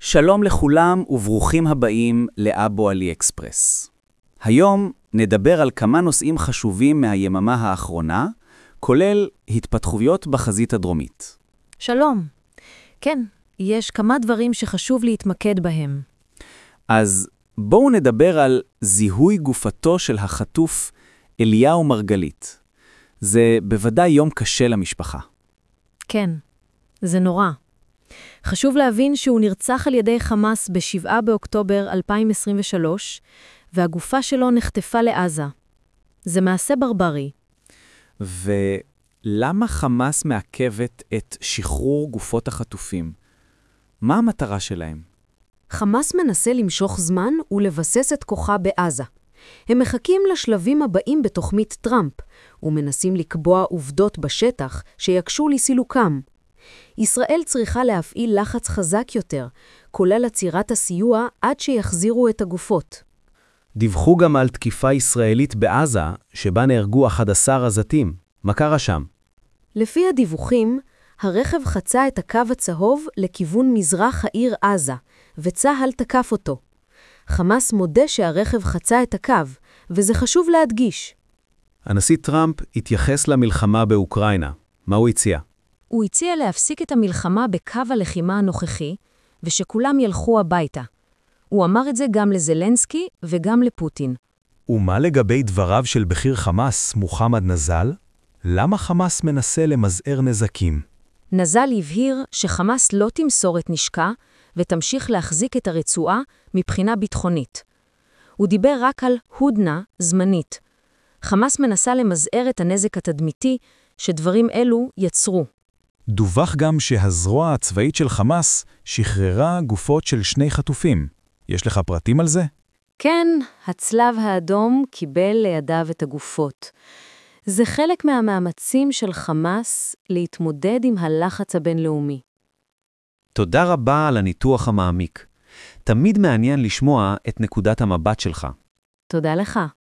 שלום לכולם וברוכים הבאים לאבו עלי אקספרס. היום נדבר על כמה נושאים חשובים מהיממה האחרונה, כולל התפתחויות בחזית הדרומית. שלום. כן, יש כמה דברים שחשוב להתמקד בהם. אז בואו נדבר על זיהוי גופתו של החטוף אליהו מרגלית. זה בוודאי יום קשה למשפחה. כן, זה נורא. חשוב להבין שהוא נרצח על ידי חמאס ב-7 באוקטובר 2023, והגופה שלו נחטפה לעזה. זה מעשה ברברי. ולמה חמאס מעכבת את שחרור גופות החטופים? מה המטרה שלהם? חמאס מנסה למשוך זמן ולבסס את כוחה בעזה. הם מחכים לשלבים הבאים בתוכנית טראמפ, ומנסים לקבוע עובדות בשטח שיקשו לסילוקם. ישראל צריכה להפעיל לחץ חזק יותר, כולל עצירת הסיוע עד שיחזירו את הגופות. דיווחו גם על תקיפה ישראלית בעזה, שבה נהרגו 11 עזתים. מה קרה שם? לפי הדיווחים, הרכב חצה את הקו הצהוב לכיוון מזרח העיר עזה, וצהל תקף אותו. חמאס מודה שהרכב חצה את הקו, וזה חשוב להדגיש. הנשיא טראמפ התייחס למלחמה באוקראינה. מה הוא הציע? הוא הציע להפסיק את המלחמה בקו הלחימה הנוכחי, ושכולם ילכו הביתה. הוא אמר את זה גם לזלנסקי וגם לפוטין. ומה לגבי דבריו של בכיר חמאס, מוחמד נזל? למה חמאס מנסה למזער נזקים? נזל הבהיר שחמאס לא תמסור את נשקה, ותמשיך להחזיק את הרצועה מבחינה ביטחונית. הוא דיבר רק על הודנה זמנית. חמאס מנסה למזער את הנזק התדמיתי שדברים אלו יצרו. דווח גם שהזרוע הצבאית של חמאס שחררה גופות של 2 חטופים. יש לך פרטים על זה? כן, הצלב האדום קיבל לידיו את הגופות. זה חלק מהמאמצים של חמאס להתמודד עם הלחץ הבינלאומי. תודה רבה על הניתוח המעמיק. תמיד מעניין לשמוע את נקודת המבט שלך. תודה לך.